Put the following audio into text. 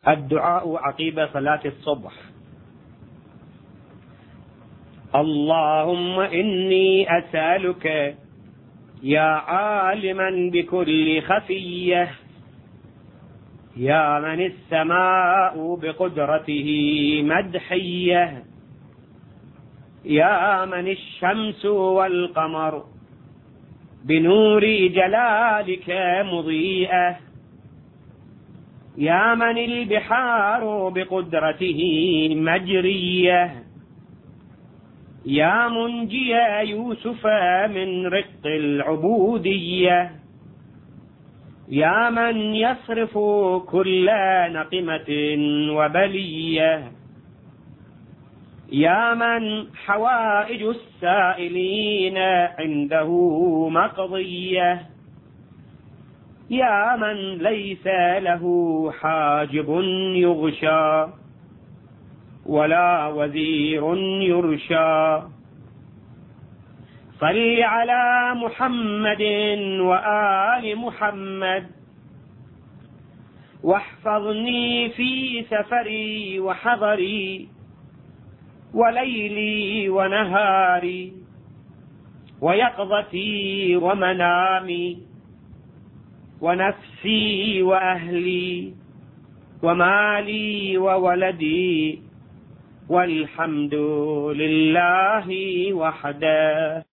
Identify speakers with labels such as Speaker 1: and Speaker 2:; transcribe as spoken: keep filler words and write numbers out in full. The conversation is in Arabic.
Speaker 1: الدعاء عقب صلاة الصبح: اللهم إني أسألك يا عالما بكل خفية، يا من السماء بقدرته مدحية، يا من الشمس والقمر بنور جلالك مضيئة، يا من البحار بقدرته مجرية، يا منجي يوسف من رق العبودية، يا من يصرف كل نقمة وبلية، يا من حوائج السائلين عنده مقضية، يا من ليس له حاجب يغشى ولا وزير يرشى. صل على محمد وآل محمد، واحفظني في سفري وحضري وليلي ونهاري ويقظتي ومنامي ونفسي وأهلي ومالي وولدي، والحمد لله وحده.